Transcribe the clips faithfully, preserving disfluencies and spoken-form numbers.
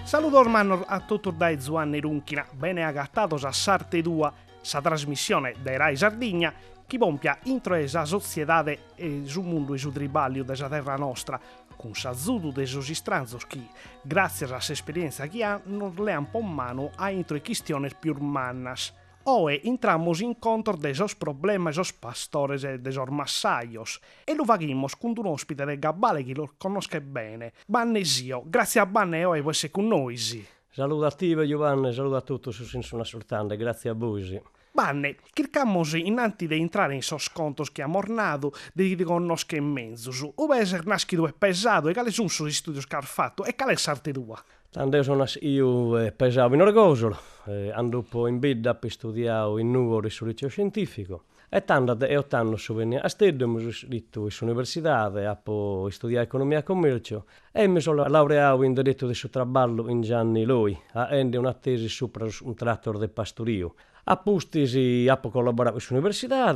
Saludos manos a tutti da Zuanni Runchina, bene agattatos a Sarte due, sa trasmissione de Rai Sardegna, chi pompia intro esa sociedade e su mundo e su tribalio desa terra nostra, con s'azzudu de sos istranzos chi, grazie a s'esperienza chi ha, non le han po' mano a intro e quistiones più mannas. Oe entramos in contro de esos problemas esos pastores e de esos massaios e lo vaghimos con un ospite de Gabbale che lo conosce bene. Bannesio, grazie a Banne oe voi sei con noi. Saluto a te Giovanni, saluto a tutti su Sinsuna Sultana, grazie a voi. Banne, cercamos innanti de entrare in sos contos che ha mornato de di conosche in mezzo su. O esser nascido e pesato e quali sono sos studios che ha fatto e quale Sarte tua? Tanto sono io eh, pesavo in Orgosolo, eh, ando poi in Bidda per studiare in Nuoro sul liceo scientifico. E tanto e otto anni sono venuto a Steddo, mi sono iscritto all'università, e poi studiato economia e commercio e mi sono laureato in diritto del traballo in Gianni Loi, avendo una tesi sopra un trattor del pastorio. A Pustisi ho collaborato all'università,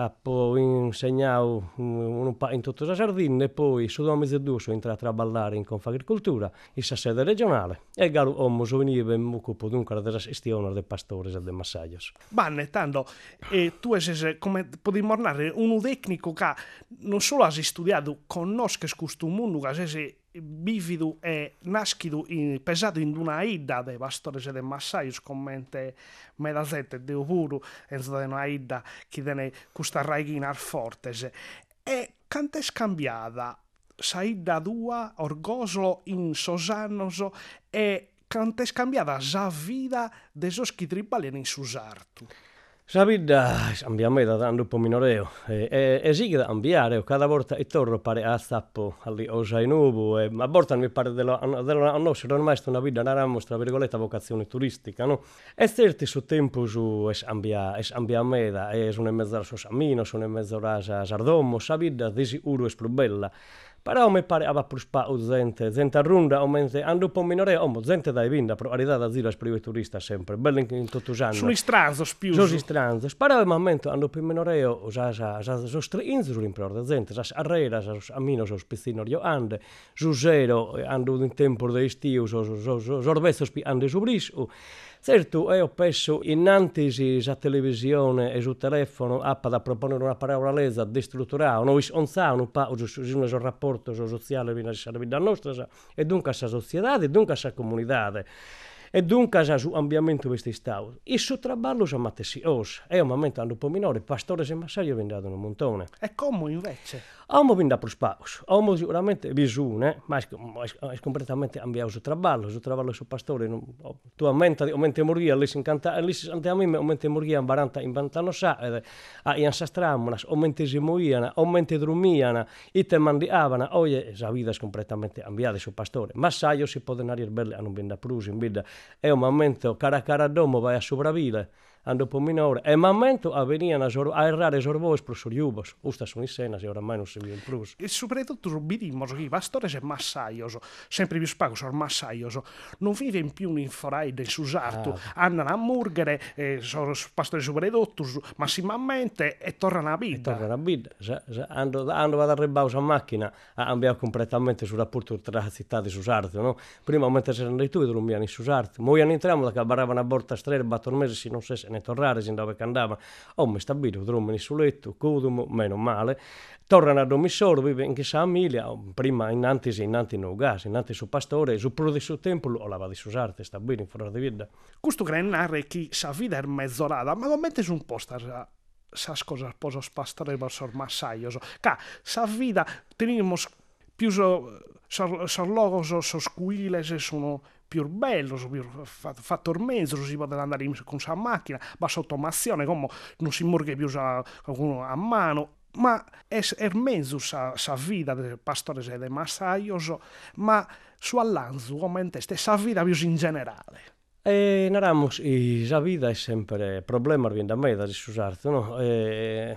ho insegnato un po' in tutta la Sardegna e poi su duemiladue sono entrato a lavorare in Confagricoltura, in sede regionale, e Galo Ommo sono venuto e mi occupo dunque della gestione dei pastori e dei massaggi. Banne, tanto, eh, tu sei, come potremmo dire, uno tecnico che non solo hai studiato, conosci questo mondo, che sei vivido e nascido in, pesato in una ida dei pastori e dei massai, commente me da sette deo puro e da una ida che tiene questa raghina al fortes e quanto è scambiata sa ida tua Orgosolo in Sosannoso e quanto è scambiata sa vita dei soschi tribali in Susartu. La vita cambia me da tanto po' minoreo e, e, e sì che cambiare cada volta e torno pare a stappo alli osai nuovo e a volte mi pare della della nostra ormai sta una vita una mostra virgolette vocazione turistica no e certi su tempo su es ambia es ambia me da e sono in mezzo a sos amino sono in mezzo a Sardommo sa vita di sicuro è più bella. Però mi pare aveva più spazio gente, gente a runda, aumente, ando un po' minore, oh, gente dai vinda, però arrivata da zero per i turisti sempre, bello in, in tutti gli anni. Sono istranzos più. Sono istranzos, però al momento ando più minore, o già, già, già, sono strinzi sull'impero da gente, già arrera, già, a meno sono spizzino io ande, su zero, ando in tempo di stio, sono, sono, sono, sono, ando su brisco. Certo, io penso innanzi la televisione e sul telefono appa da proporre una parola lesa destrutturare, non on un po' sul rapporto sociale nella vita nostra e dunque la società e dunque la comunità. E dunque su ambiente questo stato. Il suo traballo sono matessioso, è un momento un po' minore, pastore e massaio vendono un montone. E come invece? Homo vinda per spazio, homo sicuramente bisogna, ma è, è completamente cambiato il traballo, il traballo su pastore, non, tu aumenta, aumenta moria, lì si incanta, lì si sente a me, aumenta moria in quaranta, in quaranta anni sa, ed a in sastramonas, aumenta si moiana, aumenta drumiana, ite mandiavana, oye, la vita è completamente cambiata su pastore, massaio si può denari belle a non vinda prusi in vita, è un momento cara cara domo vai a sopravvivere. Ando po' minore, e momento avvenivano a errare sorvos per soriubos, usta sono in sena, se oramai non si vive più. E soprattutto subidimmo che i pastori e massaios, sempre più spago sono massaios, non vivono più in forai del Susartu, ah. Andano a murgere, eh, sono pastori soprattutto, massimamente, e tornano a vita. E tornano a vita, ando vado a rebausa a macchina, ha cambiato completamente sul rapporto tra la città di Susartu, no? Prima mentre si erano tu e dormivano in Susartu, poi entriamo che baravano a borta strada, battono mesi, si non se ne tornare sin dove andava, oh mi stabilito, dormono sul letto, codumo, meno male, tornano a domicilio, vive in chissà famiglia, prima innanzi si innanzi no gas, innanzi su pastore, su pro di suo tempo, o lava di susarte, sta bene in fuori di vita. Questo grenare chi sa vita è mezz'orata, ma commenti su un po' sta sa cosa poso pastore verso massaios, che sa vita teniamo più so, so, so loro so, so squiles sono più bello, più fatto il mezzo, si può andare con la macchina, bassa automazione, come non si muore più a, a mano, ma è il mezzo sa, sa vita del pastore e del massaio, ma su all'anzo, come stessa vita più in generale. E naramos, e la vita è sempre problema, viene da me da dissusarti, no? E,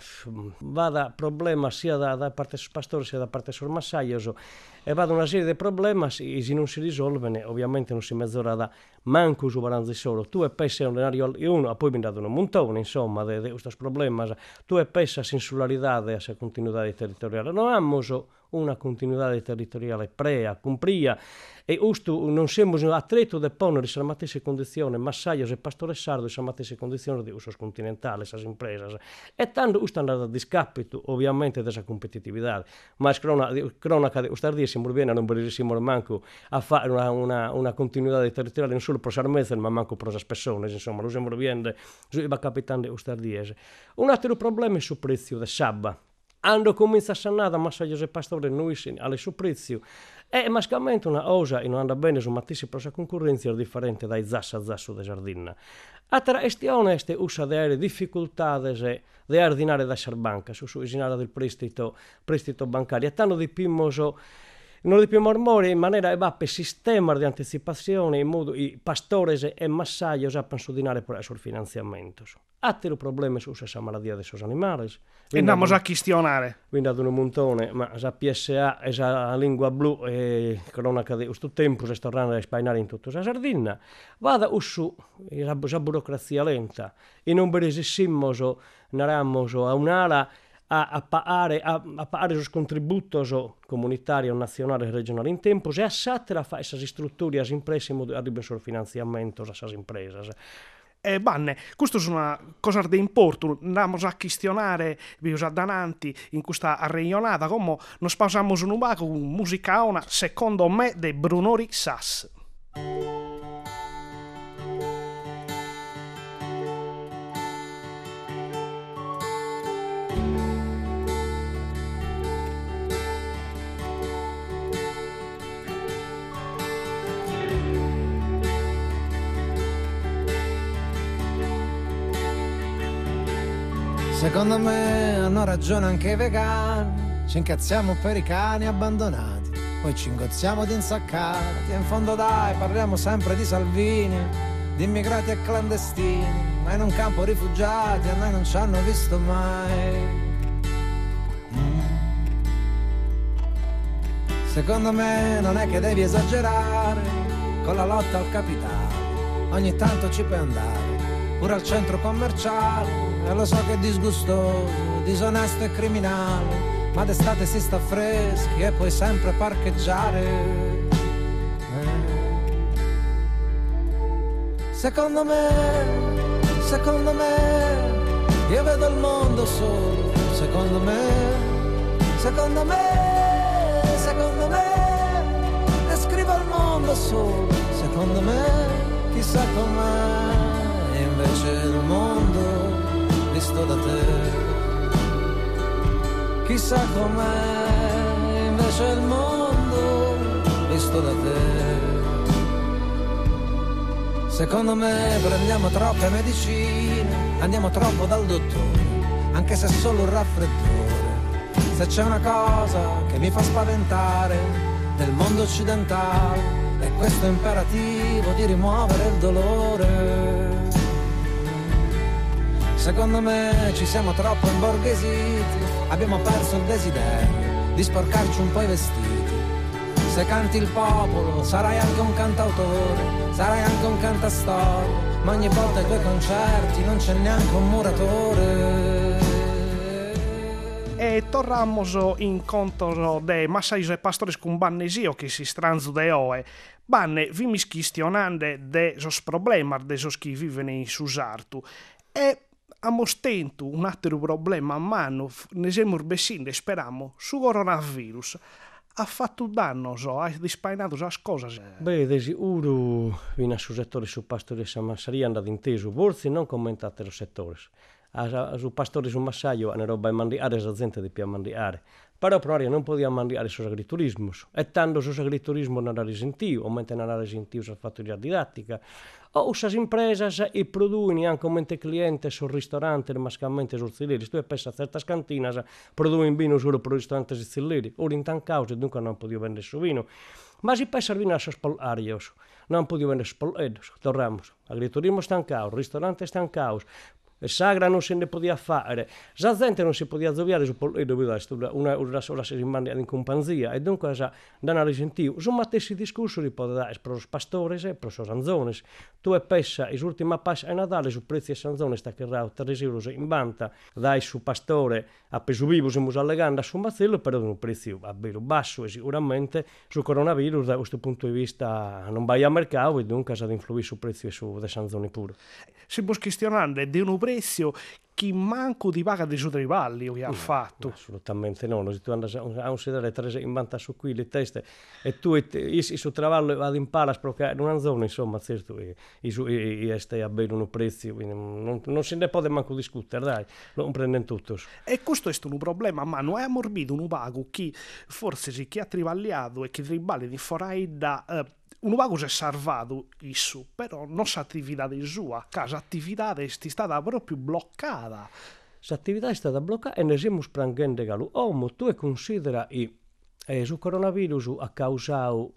vada problema sia da, da parte del pastore sia da parte del massaio, e vada una serie di problemi, e se non si risolvono, ovviamente non si mezz'ora da manco su baranzi solo. Tu e pensi a un denario e uno, a poi mi dato un montone, insomma, di questi problemi. Tu e pensi a insularità, a continuità territoriale. Non abbiamo una continuidade territoriale prea, cumpria, e ustu non siamo attreto de ponere sa mateixa condizione massaios e pastores sardos sa mateixa condizione di usos continentales, as impresas. E tanto usto andata a discapito, ovviamente, desa competitividade. Mas cronaca de ustar días siamo bene, non volessimo manco a fare una, una, una continuidade territoriale non solo pro sarmezas, ma manco pro as personas, insomma, lo siamo bene, va capitando ustar días. Un altro problema è sul prezzo de sabba. Ando comincia a sanare massaios e pastores noi alle su prezzo. È mascamente una cosa, e non anda bene su mattissi pro sa concorrenza differente dai zassa a zasso de giardina. Altra questione è usa delle difficoltà di ordinare da banca, su usinare del prestito, prestito bancario. E tanto di pimoso, non di più mormore in maniera va per sistema di anticipazione in modo i pastores e massaios a pensudinare per sul finanziamento. Altro problema su questa malattia dei suoi animali. E andiamo a questionare. Quindi ad un montone, ma la P S A e la lingua blu e cronaca di questo tempo si sta tornando a spainare in tutta la Sardegna. Vada su la burocrazia lenta e non beresissimo naramos a un'ala a, a pagare a, a pagare os contributos comunitarios nazionali e regionali in tempo e a sattere a fare queste strutture, as imprese, in modo arrivano sul finanziamento a queste imprese. E banne, questo è una cosa di importo, andiamo a questionare, vi usate davanti in questa regionata, come noi spasiamo un ubaco con musica una, secondo me, di Brunori Sass. Secondo me hanno ragione anche i vegani, ci incazziamo per i cani abbandonati, poi ci ingozziamo di insaccati e in fondo dai parliamo sempre di Salvini, di immigrati e clandestini, ma in un campo rifugiati a noi non ci hanno visto mai. Mm. Secondo me non è che devi esagerare con la lotta al capitale, ogni tanto ci puoi andare pure al centro commerciale. E lo so che è disgustoso, disonesto e criminale, ma d'estate si sta freschi e puoi sempre parcheggiare. Eh. Secondo me, secondo me, io vedo il mondo solo. Secondo me, secondo me, secondo me, descrivo il mondo solo. Secondo me, chissà com'è invece il mondo visto da te, chissà com'è invece il mondo visto da te. Secondo me prendiamo troppe medicine, andiamo troppo dal dottore, anche se è solo un raffreddore. Se c'è una cosa che mi fa spaventare del mondo occidentale è questo imperativo di rimuovere il dolore. Secondo me ci siamo troppo imborghesiti, abbiamo perso il desiderio di sporcarci un po' i vestiti. Se canti il popolo sarai anche un cantautore, sarai anche un cantastorie, ma ogni volta ai tuoi concerti non c'è neanche un muratore. E tornamos in conto de massais e pastores con bannesio che si stranzo de oe. Banne vi mi questionande de sos problemas de sos chi vivono in Susartu. E abbiamo stento un altro problema a mano, ne siamo urbesinde, speriamo, su coronavirus. Ha fatto danno, so, ha dispainato le cose. Beh, di sicuro, in su settore su pastori sarebbe andato inteso, forse non commentate lo settore. Su pastori su massaio hanno roba a mandiare, la gente di più a mandiare. Però per ora non possiamo mandiare su agriturismo. E tanto su agriturismo non ha risentito, o mentre non ha risentito su fattoria didattica. O su imprese e producono anche come clienti sul ristorante, mascalmente sul zilleri. Tu pensi a certe cantine, producono vino solo per il ristorante zilleri. Ora in tante cause dunque non possiamo vendere su vino. Ma si pensa a vino a spolarios. Non possiamo vendere spolarios. Torniamo. Agriturismo sta in causa, ristorante sta in causa. e sagra non se ne podia fare, la gente non si podia zoviare su pollo, una, una sola settimana in compagnia, e dunque da una risentiu, su matessi discorsi li può dare per i pastori e per i sanzoni. Tu e pessa, in ultima passa a Natale, su prezzi e sanzoni sta che rao tre euro in banta, dai su pastore a peso vivo, siamo allegando su mazzello, però un prezzo a bello basso, e sicuramente sul coronavirus da questo punto di vista non vai a mercato, e dunque sa influire su prezzi e su sanzoni pure. Si può questionare di un prezzo chi manco ti paga dei suoi rivali o che ha fatto? No, assolutamente no. Se tu andas a considerare tre in vanta su qui le teste e tu il suo travallo vado in pala a sproccare in una zona, insomma, certo, e, e, e, e stai a bere un prezzo, non, non se ne può manco discutere, dai, non prendono tutto. E questo è un problema, ma non è ammorbito un pago chi forse si chi ha trivagliato e chi tribali di forai da... Uh, un vago si è salvato isso, però la nostra attività di sua, casa attività è stata proprio bloccata. L'attività è stata bloccata e ne siamo sprangendo gallo. Oh, tu considera che eh, sul coronavirus ha causato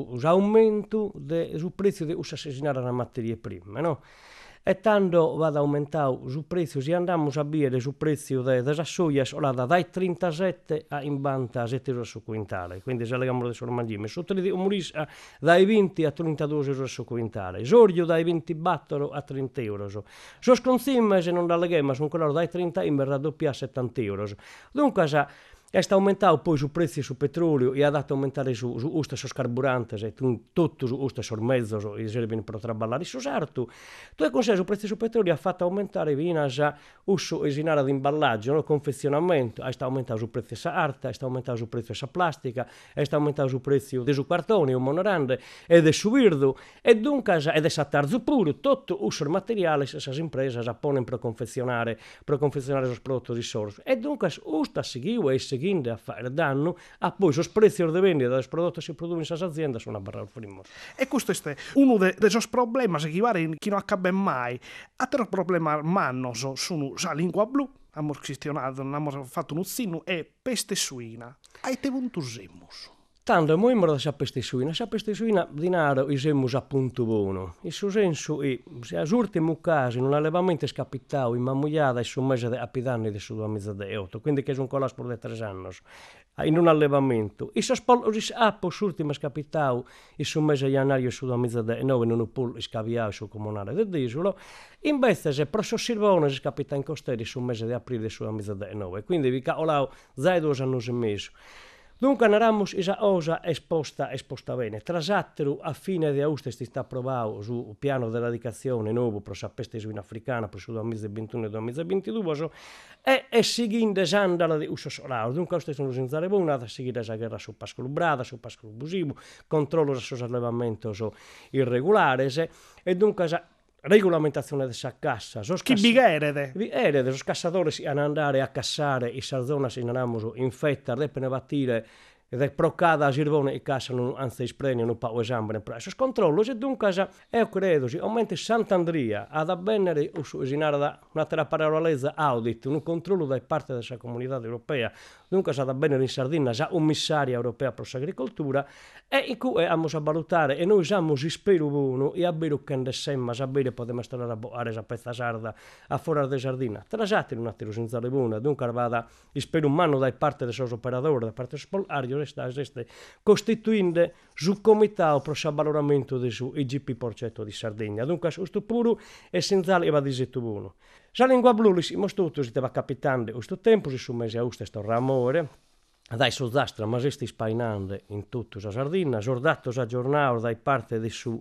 l'aumento sul prezzo di assassinare le materie prime, no? E tanto va ad aumentare sul prezzo, se andiamo a bere sul prezzo delle soia solata dai trentasette a in banta sette euro su quintale, quindi se legamo adesso il mangime, sotto di umorista dai venti a trentadue euro su quintale, esordio dai venti battero a trenta euro, so sconsimme se non da legama sono quello dai trenta in raddoppia a settanta euro, dunque sa è stato aumentato poi su prezzi su petrolio e ha dato aumentare su, su usta su carburante, se tutto su usta sul mezzo, so, e se viene per traballare su sarto. Tu hai consiglio su prezzi su petrolio ha fatto aumentare vina già uso esinare ad imballaggio, no? Confezionamento, è stato aumentato su prezzi sa arta, è stato aumentato su prezzi sa plastica, è stato aumentato su prezzi di su cartone o monorande ed è su virdu e dunque ed è sattarzo pure tutto uso materiale se sa impresa sa pone per confezionare per confezionare i prodotti risorse e dunque usta seguiu e a fare danno a poi i prezzi di vendita dei prodotti che si producono in questa azienda sono a barra al primo. E questo è uno dei problemi che pare che non accade mai. Altro problema manno sono la lingua blu, abbiamo questionato, abbiamo fatto un uzzino, e peste suina. Hai te puntusemus. Tanto noi morda sa peste suina, sa peste suina dinaro isiamo a punto buono. In suo senso è, se all'ultimo caso in un allevamento è scapitato in mammugliata e su mese a pidanni di su due mezza di otto, quindi che è un colaspo di tre anni, in un allevamento. E se spolloris appo s'ultimo è scapitato in su mese di jannaio su due mezza di nove in un pool scaviato sul comunale del Disolo, invece se prosso Silvone è scapitato in costieri su mese di aprile su due mezza di nove, quindi vi caolao zai due anni e mezzo. Dunque naramos esa osa esposta esposta bene. Trasattero a fine di agosto si sta approvato sul piano di eradicazione nuovo per la peste suina africana per il duemilaventuno e duemilaventidue e è seguendo l'esandala di uso solare. Dunque questo sono senza le buone, a seguire la guerra su pascolo brada, su pascolo abusivo, controllo del suo allevamento irregolare e dunque regolamentazione della cassa. Chi biga erede? Erede, i cassatori si hanno andare a cassare i sarzona si hanno infetta, devono battire ed è procada a Girvone e cassa non anzi spreni non pa esame per questo controllo e dunque io credo si aumenta Sant'Andria ad avvenire usinare da una terapparolesa audit un controllo da parte della comunità europea dunque sa da bene in Sardegna già un missaria europea per l'agricoltura e in cui abbiamo a valutare e noi siamo si spero buono e a bere che ne semma a bere possiamo stare a boare a pezza sarda a fuori di Sardegna trasate in un attimo senza le buone dunque vada spero un mano da parte del suo operatore da parte del spolario sta costituendo su comitato per il valoramento del suo I G P Porcetto di Sardegna. Dunque, questo pure è essenziale e va detto buono. La lingua blu, si mostro, si stava capitando questo tempo, si su mese a questo sto ramore, dai soldastri, ma si sta spainando in tutta la Sardegna, sordato a giornale da parte del suo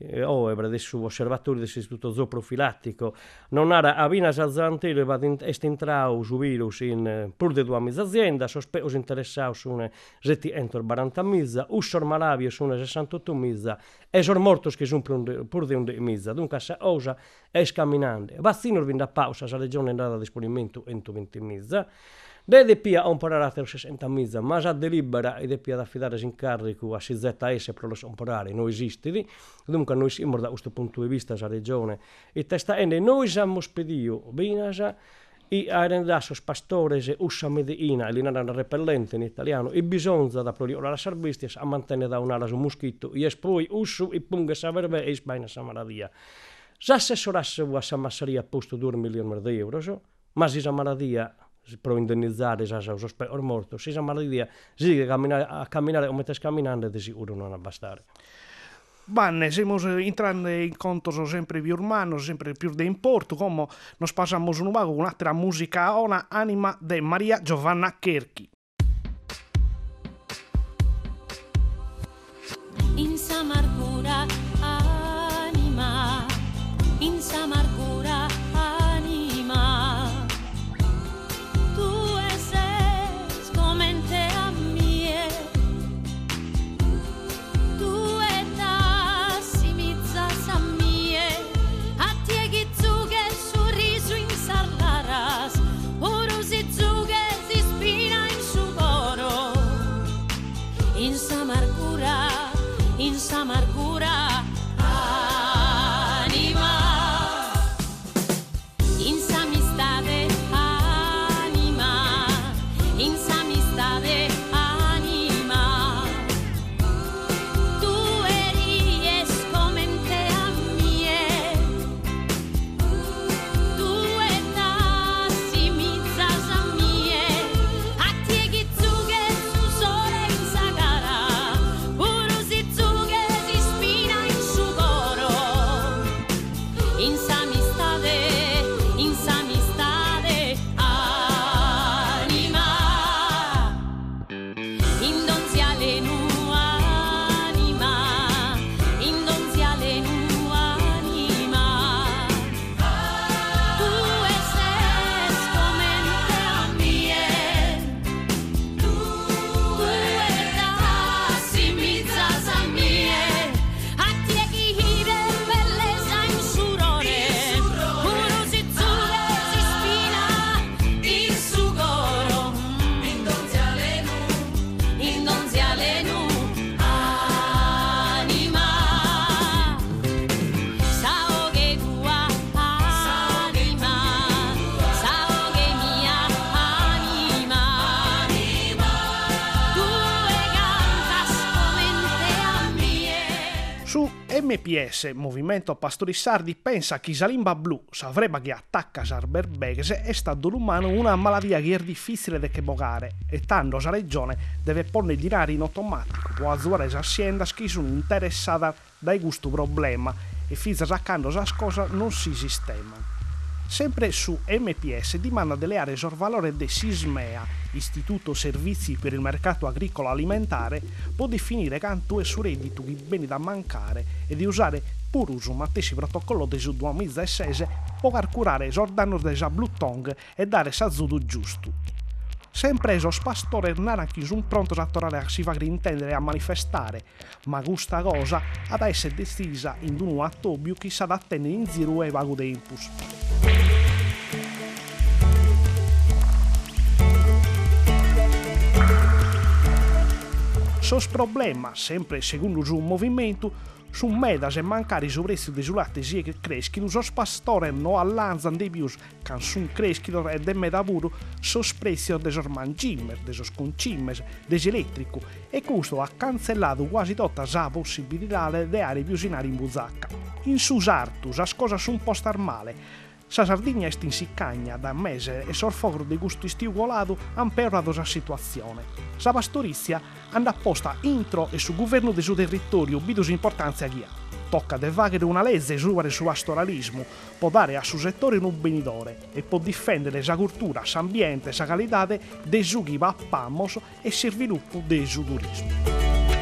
o ebra del suo osservatorio dell'istituto zooprofilattico non era a vina salzantele va est intrau su virus in pur de due mezza azienda sospeso interessau su una zeti entor quaranta mizza usor malavio su una sessantotto mizza e sor mortos che sono pur de un de mizza dunque sa osa è scamminante vaccino vinda pausa sa regione andata a disponimento entro venti mizza De D P a un pararato sessanta mizza, ma già delibera e D P ad affidare in carico a C Z S per lo somporare non esiste. Dunque noi siamo da questo punto di vista la regione e testa ende noi siamo spedio binasa e a rendasso pastores usa medicina e l'inana repellente in italiano e bisogna da proliola la sarbistia a mantenere da un'ala su moschito e poi usu e punga sa verbe e spaina sa maladia. S'assessorasse a San Massaria ha posto due milioni di euro, ma si sa maladia per indennizzare i morti, si sa maladia si a camminare come stai camminando di sicuro non bastare. Bene, stiamo entrando in contos sempre più urbanos, sempre più di importo, come nos passamos un vago con un'altra musica, una anima di Maria Giovanna Cherchi. In s'amargura anima, in s'amargura anima, tu eses comente a mie, tu etassimizas a mie, a tieghi zughe sorriso in sarlaras, urusi zughe si spina in sugoro, in s'amargura, in s'amargura anima, in s'amistade anima, in s'amistade anima, tu eries comente a mie, tu etassimizas a mie, a tieghi zughe su sole in sagara, urusi zughe si spina in sugoro, in s'amistade, in s'amistade anima, in donziale nu anima, in donziale nu anima, tu eses comente a mie, tu etassimizas a mie, a tieghi hire bellezza in surore, urusi zure si spina in sugoro, in donziale nu, in donziale nu anima, saoge tua anima, saoge mia anima, tu cantas comente a mie. Su M P S, Movimento Pastori Sardi, pensa che Salimba Blu, savrebbe che attacca Sarberbegese, è stato l'umano una malattia che è difficile da bogare e tanto la regione deve porre dinari in automatico per aiutare le aziende che sono interessate da questo problema e fino a quando le cose non si sistemano. Sempre su M P S dimanda delle aree sul valore di SISMEA, Istituto Servizi per il Mercato Agricolo Alimentare, può definire quanto è su reddito che beni da mancare e di usare pur uso un matessi protocollo del duemilasei per calcolare i danni della Blue Tongue e dare sazudo giusto. Sempre esos pastore naranchi sono pronti a tornare a si fare intendere e a manifestare, ma questa cosa ad essere decisa in un attobio che sa da tenere in giro e vago tempus. Sos problema, sempre secondo un movimento, su medas e mancare i prezzi dei latte sia che crescono, sos pastore non allanzano di più, che sono crescono e de medavuro, sos prezzi dei sos mangimmer, dei sos concimmer, dei elettrico, e questo ha cancellato quasi tutta la possibilità di aree più sinari in Buzacca. In sus artus, as cose sono un po' star male. Sa Sardegna è in siccagna da mese e sorfogro di gusto stivolato han perrato la situazione. Sa pastorizia anda apposta intro e su governo del suo territorio bidus importanza che ha. Tocca devagare una legge su su pastoralismo, può dare a suo settore un benidore e può difendere sa cultura, s'ambiente, sa qualità dei su chi va a pamos e si sviluppo del suo turismo.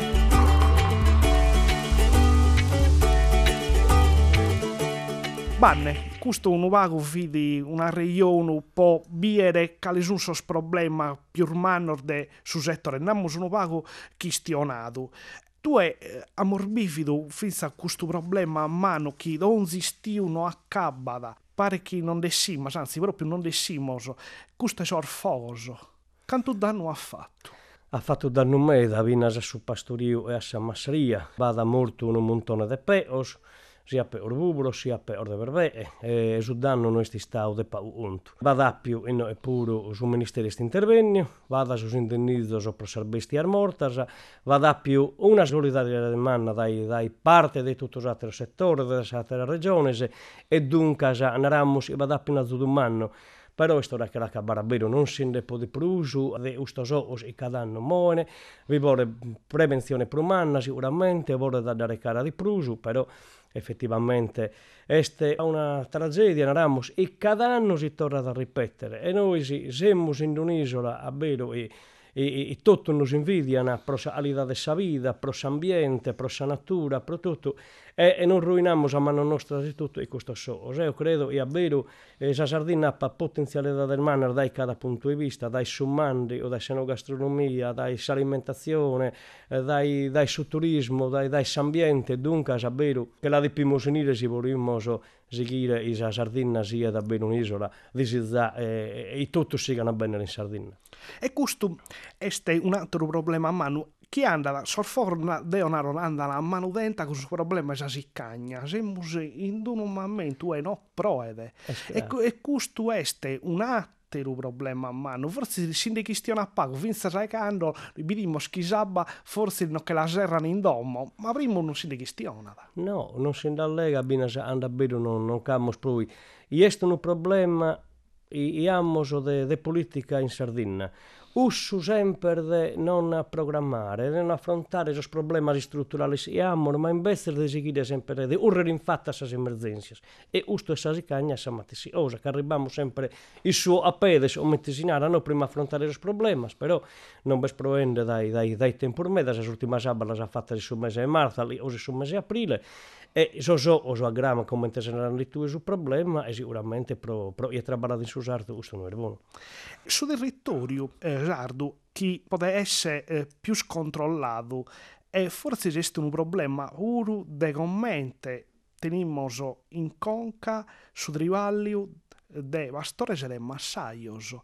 Banne, questo è un vago di una regione un po' biere quali sono i problemi più umani del suo settore. Andiamo su un vago questionato. Tu è eh, ammorbifido fino a questo problema a mano che non esistiu non accabada. Pare che non dessimo, anzi proprio non dessimo, questo è sorfoso. Quanto danno ha fatto? Ha fatto danno me da Vinas su Pastorio e a San Massaria. Vada molto un montone di peos. sia per Orbubulo, sia per Orde Verbee, e su danno noi sti stau de pau untu. Vada più in e puro su ministeri sti intervennio, vada su indennizzo sopra salvesti armortas, vada più una solidarietà demanda dai, dai parte di tutto l'altro settore, delle altre regioni, e dunque andiamo e vada più una zudumanno. Però questo è che la cabarabero non si ne può di prusu, de ustos os e cada anno moene, vi vuole prevenzione prumanna sicuramente, vuole da dare cara di prusu, però effettivamente è una tragedia, naramos, e cada anno si torna a ripetere, e noi si, siamo in un'isola a vero e E, e tutto nos invidiano pro sa qualità dessa vita, pro s'ambiente, pro sa natura, pro tutto, e, e non ruiniamo a mano nostra di tutto e questo so. Io credo, e a vero, eh, sa Sardegna ha potenzialità del mare da cada punto di vista, dai summandi, o dai senogastronomia, dai alimentazione, eh, dai, dai su turismo, dai, dai s'ambiente, dunque sa vero che la dobbiamo unire se vogliamo seguire e la Sardegna sia davvero un'isola di città e, e tutto siano bene in Sardegna. E questo è un altro problema a mano. Chi anda, sorforna Deonaro anda a mano denta con questo problema è siccagna. Siamo in un momento e no proede. E, e questo è un altro problema a mano. Forse si ne questiona a pago, finza quando vediamo schisabba, forse non che la serrano in domo, ma prima non si ne questiona. No, non si allega, bene anda bene, non, non camos poi. E è un problema e amos de, de politica in Sardegna. Ussu sempre de non programmare, de non affrontare i problemi strutturali e amo, ma invece di seguire sempre de urrere in fatta queste emergenze. E usto e sa sicagna sa matessi osa, che arriviamo sempre il suo a pedes o mettesinare, non prima affrontare i problemi, però non ves provende dai, dai, dai tempo medas, le ultime sabbalas ha fatta sul mese di marzo, o sul mese di aprile, e so so o so aggrama come te saranno le tue sul problema e sicuramente pro, pro e trabalhare in su sardo questo non è buono. Sul territorio eh, sardo chi può essere eh, più scontrollato e forse esiste un problema uru de commente tenimos in conca su rivalio de pastores e de massaios.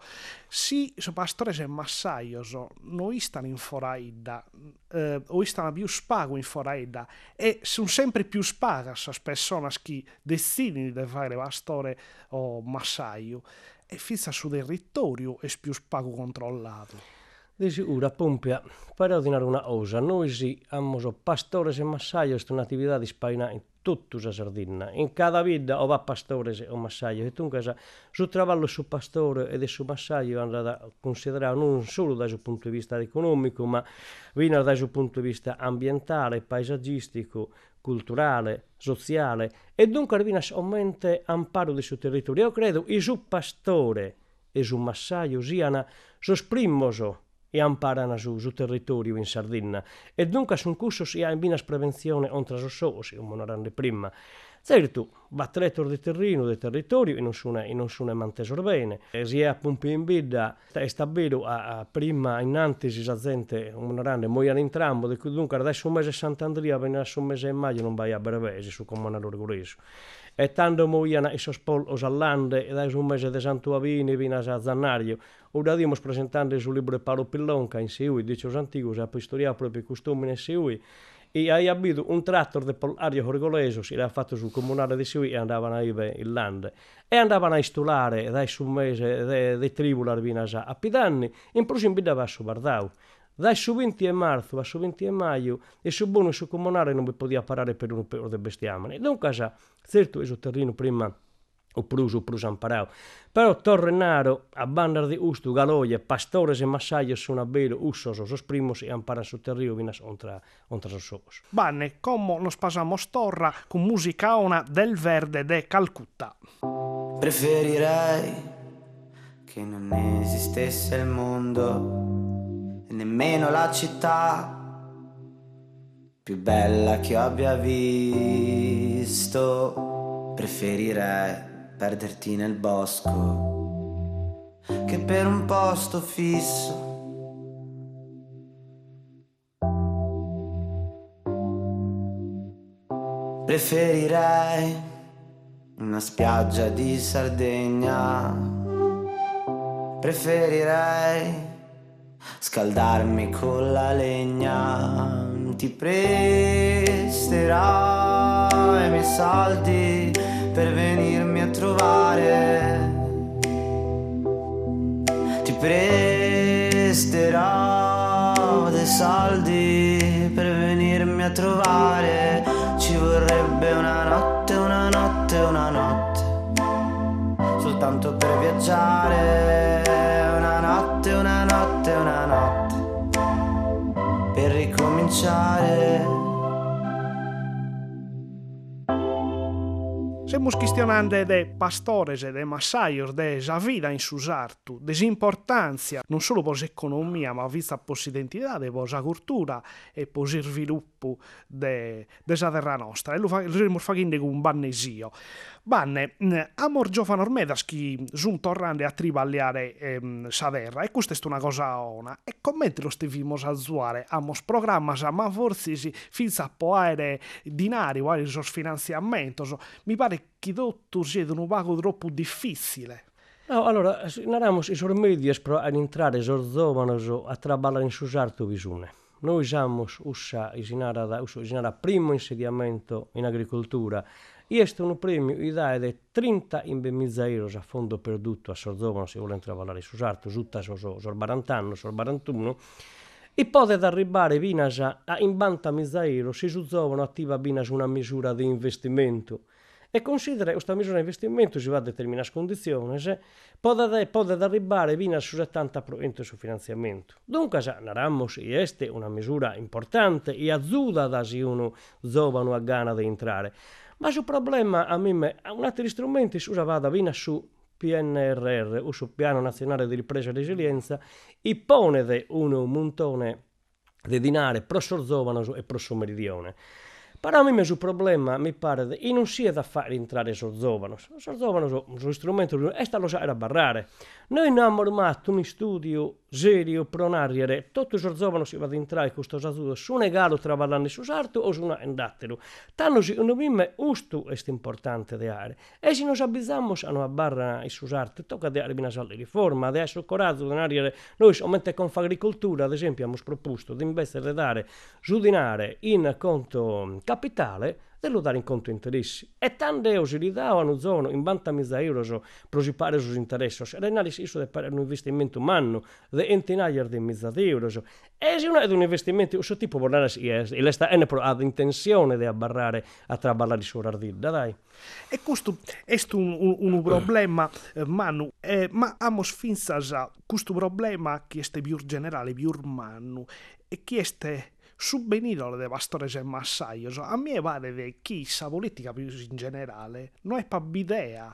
Si so pastores e massaios non stanno in foraida eh, o stanno più spago in foraida e sono sempre più spagas le persone che decidono di fare pastore o massaio e fissa su territorio è più spago controllato. Di sicuro, Pompia, per ordinare una cosa, noi sì, abbiamo pastore e massaio, è un'attività di spaina in tutta la Sardegna. In cada vita o va pastore o massaio, e dunque sul traballo su pastore e su massaio andrà da considerare non solo dal punto di vista economico, ma viene dal punto di vista ambientale, paesaggistico, culturale, sociale, e dunque viene solamente amparo del suo territorio. Io credo che su pastore e su massaio siano sosprimmoso e amparano su, su territorio in Sardegna e dunque su un corso si ha in bina prevenzione oltre a so, si come non erano prima. Certo, va trettor di terreno, di territorio e non sono, e non sono mantesor bene. E si è appunto in bida, è stabilo a, a prima innanzi si sa gente, un rande, muoiono entrambi, dunque adesso un mese a Sant'Andrea, venire su un mese in maggio non vai a Bervesi, su come hanno regolato. E tanto muoiono i sospol o Sallande, e adesso un mese di Santo Avini, viene a Zannario. Ora stiamo presentando sul libro di Paolo Pillonca in Siui, dice os antigos, ha storiato proprio i costumi in Siui. E hai avuto un trattor di Ario Orgoleso, si era fatto sul comunale di Siui e andavano a Ive in Lande. E andavano a istulare dai su mese di tribular vinasa a Pidanni, in prossimo bidava su Bardau. Dai su venti di marzo a su venti di maggio e su buono e su comunale non vi poteva parare per un per de bestiamane. Dunque, certo, è sul terreno prima o pruso, pruso amparao. Però Torrenaro, a bandar di ustu, galoia, pastores e massaios sono vero ussos os primos e amparan su terrio vinas ontra, ontra os ojos. Bene, come nos pasamos torra con musica ona del Verde de Calcutta. Preferirei che non esistesse il mondo e nemmeno la città più bella che io abbia visto. Preferirei perderti nel bosco che per un posto fisso. Preferirei una spiaggia di Sardegna. Preferirei scaldarmi con la legna. Ti presterò e mi darmi soldi per venirmi a trovare. Ti presterò dei soldi per venirmi a trovare. Ci vorrebbe una notte, una notte, una notte, soltanto per viaggiare. Una notte, una notte, una notte, per ricominciare. Semus questionando de pastores e de massaios de sa vida in su sartu, de importanza non solo per l'economia, ma vista per l'identità, per la cultura e per il sviluppo de, de sa terra nostra. E lo stiamo facendo con un bannesio. Banne, amor giovane ormedas che sono tornando a tribagliare ehm, sa terra, e questa è una cosa ona. E come lo stiamo a zuare? Amos programma, ma forse si fino a poare dinari, o i finanziamenti, mi pare che tutto sia un pago troppo difficile. No, allora, naramos i medios per entrare i giovani a lavorare in Susarto Visune. Noi siamo usa isinara isinara primo insediamento in agricoltura. Questo è un premio idea di trenta mila euro a fondo perduto a Sorzovano se vuole lavorare in Susarto, tutta sul quarant'anni, sul quarantuno. E potete arrivare fino a in ventimila euro se Sorzovano attiva fino una misura di investimento. E considera questa misura di investimento si va a determinate condizioni, se potete, potete arrivare fino al settanta per cento su finanziamento. Dunque, naramos, questa è una misura importante e azuda da se uno giovane ha gana di entrare. Ma sul problema, a me, un altro strumento si vada fino su P N R R, o sul Piano Nazionale di Ripresa e Resilienza, e pone un montone di denaro pro Sorzovano e pro suo meridione. Però a me sul problema mi pare che non sia da fare entrare Sorzovano. Sorzovano è uno strumento e sta lo sa da barrare. Noi non abbiamo armato un studio serio per narrare tutto Sorzovano si va ad entrare con questo statuto su un egalo tra Vallane su Sarto o su una andatelo. Tanto secondo me questo è importante di fare. E se noi abbiamo a una barra su Sarto, tocca di fare una salda di riforma, di essere coraggio di narrare. Noi solamente con agricoltura, ad esempio, abbiamo proposto di investire dare su denaro in conto capitale dello dare in conto interessi. E tante cose li davano zona in ventimila euro per si pare sui interessi. L'analisi è un investimento umano di centinaia di migliaia di euro. E se non è un investimento, questo tipo vuol dire che l'E S T N ha intenzione di abbarrare a traballare su Ardilla, dai. E questo è un, un, un problema, eh, Manu, eh, ma amos finza questo problema che è più generale, più umano, e che è subvenire de pastores e massaios. A me pare che chi sa politica più in generale non è per l'idea,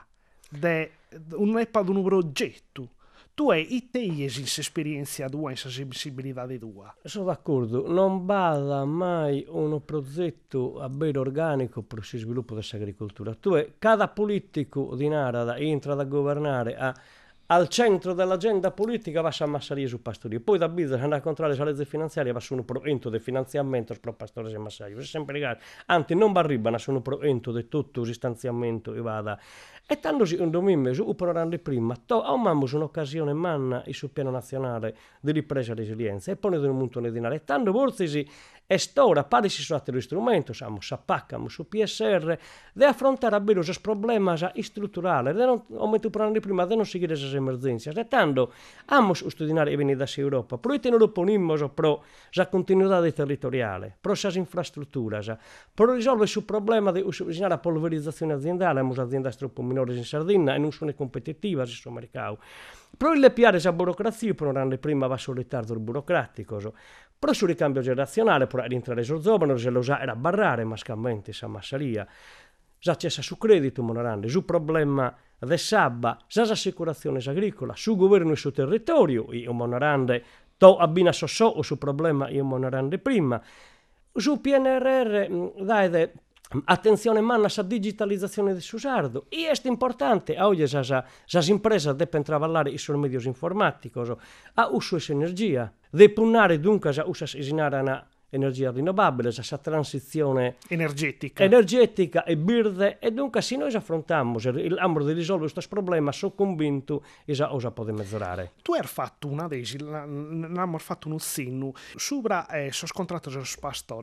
non è per un progetto. Tu hai i teies in esperienza tua, in sensibilità tua. Sono d'accordo, non vada mai un progetto a vero organico per il sviluppo dell'agricoltura. Tu hai, cada politico di Narada entra da governare a al centro dell'agenda politica va a massarie su pastorie. Poi da business andare a controllare la legge finanziaria va su un progetto di finanziamento per pastori e massari. È sempre legale. Anzi, non arrivano su un progetto di tutto il stanziamento e vada. E tanto secondo me, su un programma prima, abbiamo un'occasione manna sul piano nazionale di ripresa e resilienza e poi un montone di denaro. E tanto forse si è ora, pare si su altri strumenti, siamo sappaccamo su P S R, di affrontare a vero i problemi strutturali, di non, come tu parlavi prima, di non seguire le emergenze. E tanto, abbiamo studiato e venire da Europa, però non lo ponimmo pro la continuità territoriale, pro le infrastrutture, per risolvere il problema della polverizzazione aziendale, abbiamo aziende troppo minori in Sardegna e non sono competitive sul suo mercato. Però il piare la burocrazia, per un anno prima va sul ritardo burocratico, però sul ricambio generazionale, per rientrare sul giovane, se lo sa era barrare, ma scamente sa massaria, già c'è su credito, monorande, su problema del sabba, già assicurazione agricola, su governo e su territorio, io monorande, to abbina so so o su problema io monorande prima, su P N R R, dai, attenzione manna sa digitalizzazione del susardo e è importante oggi sa le imprese devono travallare i suoi mezzi informatici a uso di energia de punnare dunque a usa isinare una energia rinnovabile sa transizione energetica energetica e birde e dunque se noi affrontiamo l'ambito di risolvere questo problema sono convinto che cosa può migliorare. Tu hai fatto una desi abbiamo fatto un sinno sopra eh, sono scontrato sui pastori.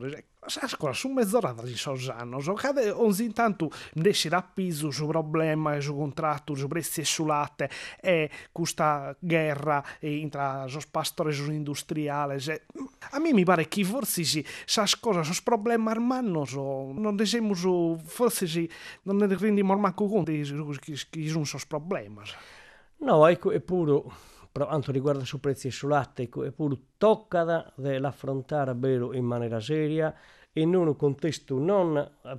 Ascolta, su mezz'ora di Sosano, so cade ogni tanto desci rappiso su problema e su contratto, su prezzi e su latte e questa guerra tra i pastori industriali. A me mi pare che forse si sa cosa, so problema armano, so, non diciamo, so, forse si, non ne rendiamo manco conto che sono questi problemi. No, ecco, è pure, per quanto riguarda su prezzi e su latte, ecco, è pure tocca da l'affrontare vero in maniera seria in un contesto non,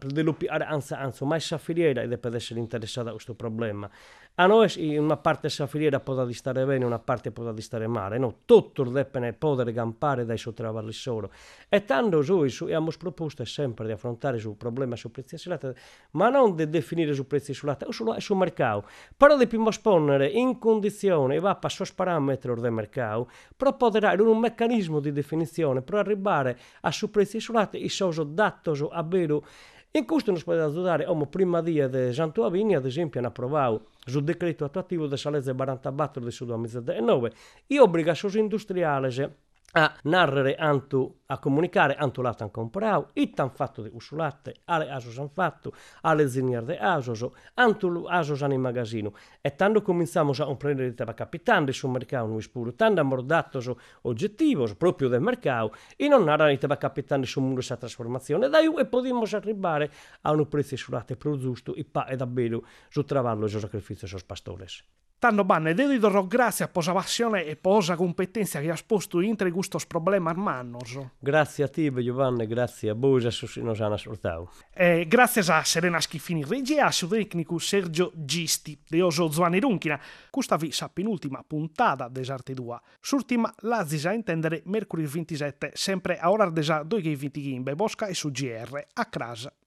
anzi, anzi, mai sa filiera ed è per essere interessata a questo problema. A noi in una parte sa filiera può stare bene, una parte può stare male, no? Tutto deve poter campare dai suoi travalli solo. E tanto noi abbiamo proposto sempre di affrontare sul problema su prezzi e latte, ma non di definire su prezzi su latte o sul, sul mercato, però di prima sponnere in condizione, va a sos parametri del mercato, per poter avere un meccanismo di definizione per arrivare a su prezzi su latte i sono datos a vero. In questo non si può dare, come prima dia di Santo Avini, ad esempio, hanno approvato sul decreto attuativo della legge quarantaquattro del duemiladiciannove e obbliga i suoi industriali a narrare, anto, a comunicare anto latte han comprato, e tan fatto di usulate, alle asos han fatto, alle zinier de asos, anto asos han in magazzino. E tanto cominciamo a prendere il capitando sul mercato, noi spuro, tanto amordatos oggettivos, proprio del mercato, e non narrare il capitando sul mondo della trasformazione. Da io e possiamo arrivare a un prezzo usulate più giusto e pa è davvero sul travallo e sul sacrificio sus pastores. Tanto bene, devo dire grazie a posa passione e posa competenza che ha sposto intre questi problemi armanos. Grazie a te, Giovanni, grazie a voi che nos hanno ascoltato. Eh, grazie a Serena Schiffini Regia e a suo tecnico Sergio Gisti, de Oso Zuani Runchina. Questa vi sa penultima puntata desarte due. S'ultima la zisa intendere mercoledì ventisette, sempre a ora desa duemilaventi in Bosca e su G R a Crasa.